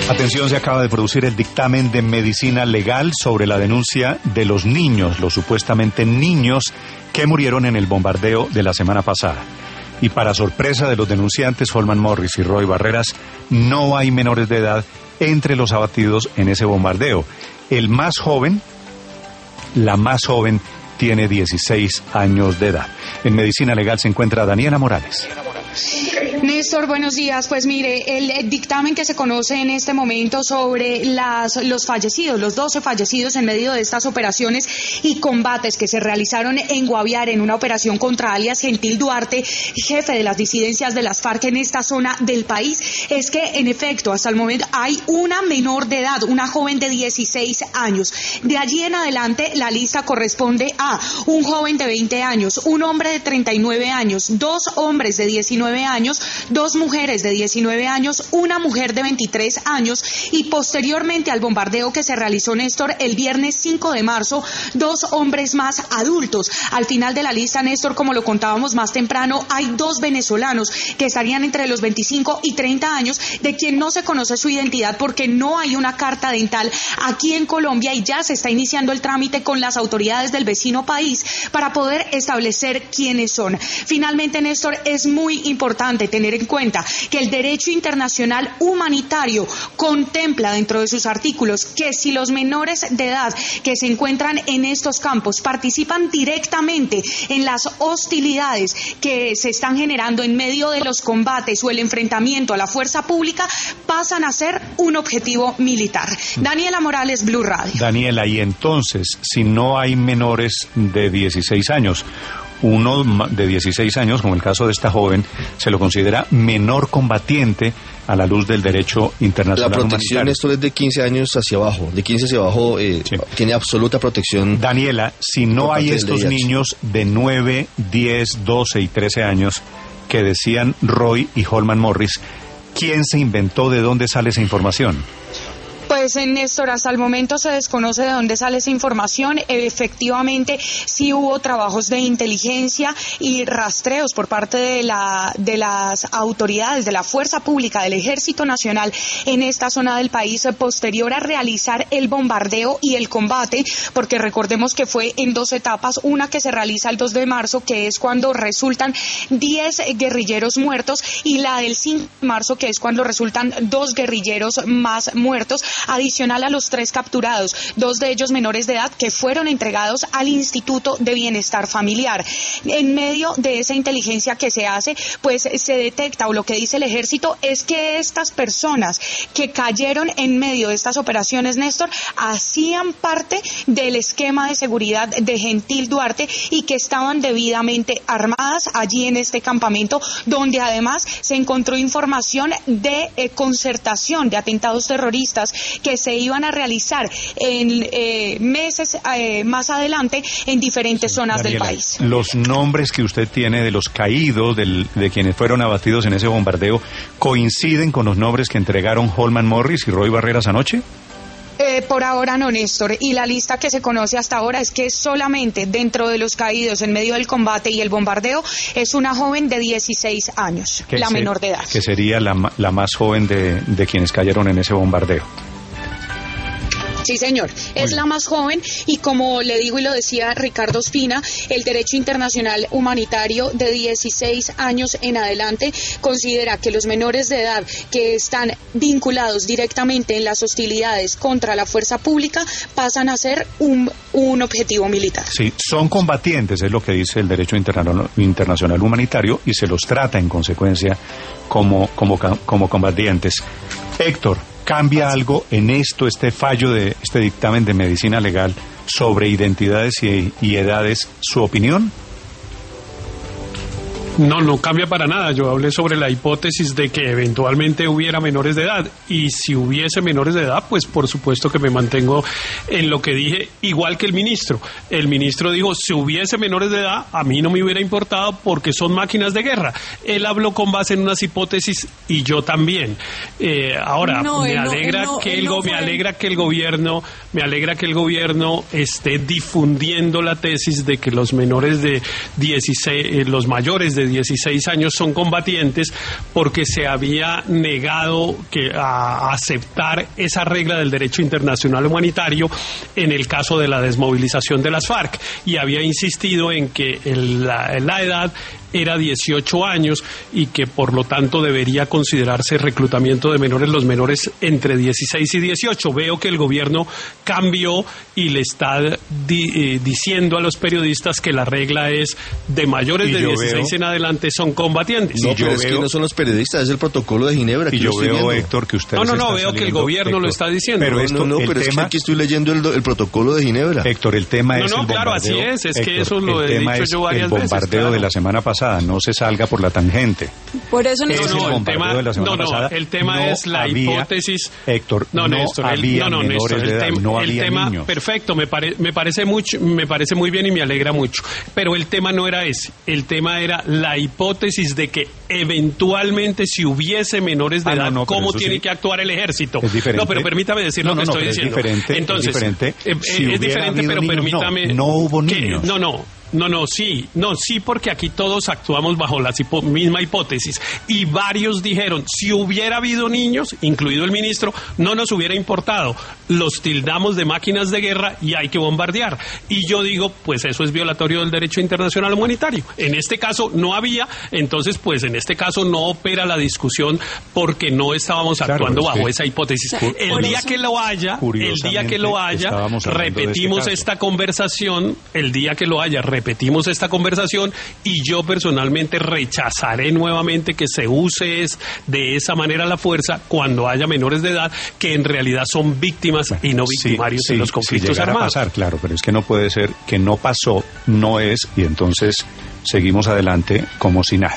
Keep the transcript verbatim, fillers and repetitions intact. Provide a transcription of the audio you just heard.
Atención, se acaba de producir el dictamen de medicina legal sobre la denuncia de los niños, los supuestamente niños que murieron en el bombardeo de la semana pasada. Y para sorpresa de los denunciantes, Holman Morris y Roy Barreras, no hay menores de edad entre los abatidos en ese bombardeo. El más joven, la más joven, tiene dieciséis años de edad. En medicina legal se encuentra Daniela Morales. Néstor, buenos días. Pues mire, el, el dictamen que se conoce en este momento sobre las, los fallecidos, los doce fallecidos en medio de estas operaciones y combates que se realizaron en Guaviare en una operación contra alias Gentil Duarte, jefe de las disidencias de las FARC en esta zona del país, es que en efecto hasta el momento hay una menor de edad, una joven de dieciséis años. De allí en adelante la lista corresponde a un joven de veinte años, un hombre de treinta y nueve años, dos hombres de diecinueve años, dos mujeres de diecinueve años, una mujer de veintitrés años y posteriormente al bombardeo que se realizó, Néstor, el viernes cinco de marzo, dos hombres más adultos. Al final de la lista, Néstor, como lo contábamos más temprano, hay dos venezolanos que estarían entre los veinticinco y treinta años, de quien no se conoce su identidad porque no hay una carta dental aquí en Colombia y ya se está iniciando el trámite con las autoridades del vecino país para poder establecer quiénes son. Finalmente, Néstor, es muy importante tener en cuenta que el derecho internacional humanitario contempla dentro de sus artículos que si los menores de edad que se encuentran en estos campos participan directamente en las hostilidades que se están generando en medio de los combates o el enfrentamiento a la fuerza pública, pasan a ser un objetivo militar. Daniela Morales, Blue Radio. Daniela, y entonces, si no hay menores de dieciséis años, uno de dieciséis años, como el caso de esta joven, se lo considera menor combatiente a la luz del derecho internacional. La protección, esto es de quince años hacia abajo, de quince hacia abajo eh, sí. Tiene absoluta protección. Daniela, si no hay estos niños de nueve, diez, doce y trece años que decían Roy y Holman Morris, ¿quién se inventó, de dónde sale esa información? Pues, Néstor, hasta el momento se desconoce de dónde sale esa información. Efectivamente, sí hubo trabajos de inteligencia y rastreos por parte de la de las autoridades de la Fuerza Pública del Ejército Nacional en esta zona del país posterior a realizar el bombardeo y el combate, porque recordemos que fue en dos etapas, una que se realiza el dos de marzo, que es cuando resultan diez guerrilleros muertos, y la del cinco de marzo, que es cuando resultan dos guerrilleros más muertos, adicional a los tres capturados, dos de ellos menores de edad que fueron entregados al Instituto de Bienestar Familiar. En medio de esa inteligencia que se hace, pues se detecta, o lo que dice el ejército es que estas personas que cayeron en medio de estas operaciones, Néstor, hacían parte del esquema de seguridad de Gentil Duarte y que estaban debidamente armadas allí en este campamento, donde además se encontró información de eh, concertación de atentados terroristas que se iban a realizar en eh, meses eh, más adelante en diferentes sí, zonas Daniela, del país. ¿Los nombres que usted tiene de los caídos, del, de quienes fueron abatidos en ese bombardeo, coinciden con los nombres que entregaron Holman Morris y Roy Barreras anoche? Eh, por ahora no, Néstor, y la lista que se conoce hasta ahora es que solamente dentro de los caídos en medio del combate y el bombardeo es una joven de dieciséis años, la se, menor de edad. Que sería la, la más joven de, de quienes cayeron en ese bombardeo. Sí, señor, es la más joven y como le digo y lo decía Ricardo Ospina, el derecho internacional humanitario de dieciséis años en adelante considera que los menores de edad que están vinculados directamente en las hostilidades contra la fuerza pública pasan a ser un, un objetivo militar. Sí, son combatientes, es lo que dice el derecho interna- internacional humanitario y se los trata en consecuencia como, como, como combatientes. Héctor, ¿cambia algo en esto, este fallo de este dictamen de medicina legal sobre identidades y, y edades, su opinión? No, no cambia para nada. Yo hablé sobre la hipótesis de que eventualmente hubiera menores de edad, y si hubiese menores de edad, pues por supuesto que me mantengo en lo que dije, igual que el ministro. El ministro dijo, si hubiese menores de edad, a mí no me hubiera importado porque son máquinas de guerra. Él habló con base en unas hipótesis y yo también. Eh, ahora, no, me alegra no, que el no me alegra que el gobierno, me alegra que el gobierno esté difundiendo la tesis de que los menores de dieciséis, eh, los mayores de de dieciséis años son combatientes porque se había negado que, a aceptar esa regla del derecho internacional humanitario en el caso de la desmovilización de las FARC, y había insistido en que el, la, la edad era dieciocho años y que por lo tanto debería considerarse reclutamiento de menores los menores entre dieciséis y dieciocho. Veo que el gobierno cambió y le está di, eh, diciendo a los periodistas que la regla es de mayores de dieciséis veo, en adelante son combatientes. No, pero es veo, que no son los periodistas, es el protocolo de Ginebra. Y yo veo, viendo. Héctor, que usted No, no, no, veo que el gobierno Héctor, lo está diciendo. Pero esto, no, no, pero es que aquí estoy leyendo el, el protocolo de Ginebra. Héctor, el tema no, es no, el claro, bombardeo. así es, es Héctor, que eso lo he dicho yo varias veces. El bombardeo claro. de la semana pasada, no se salga por la tangente. Por eso no, es no, el el tema, de la semana no, no, pasada, el tema no es la había, hipótesis. Héctor, no, no, Néstor, había el, no, no, menores Néstor, de edad, el, tem, no el había tema, niños. Perfecto, me, pare, me parece mucho, me parece muy bien y me alegra mucho. Pero el tema no era ese, el tema era la hipótesis de que eventualmente si hubiese menores de ah, edad, no, no, ¿cómo tiene sí. que actuar el ejército? Es diferente. No, pero permítame decir no, lo que no, estoy no, diciendo. Es diferente, Entonces, es diferente, eh, si es diferente pero niños, permítame. No, no hubo niños. Que, no, no. No, no, sí, no, sí, porque aquí todos actuamos bajo la hipo- misma hipótesis y varios dijeron, si hubiera habido niños, incluido el ministro, no nos hubiera importado, los tildamos de máquinas de guerra y hay que bombardear. Y yo digo, pues eso es violatorio del derecho internacional humanitario. En este caso no había, entonces pues en este caso no opera la discusión porque no estábamos claro, actuando bajo sí. esa hipótesis. Por, el día que lo haya, el día que lo haya, repetimos este esta conversación, el día que lo haya, repetimos esta conversación y yo personalmente rechazaré nuevamente que se use es de esa manera la fuerza cuando haya menores de edad que en realidad son víctimas y no victimarios sí, sí, en los conflictos si armados. A pasar, claro, pero es que no puede ser que no pasó, no es, y entonces seguimos adelante como si nada.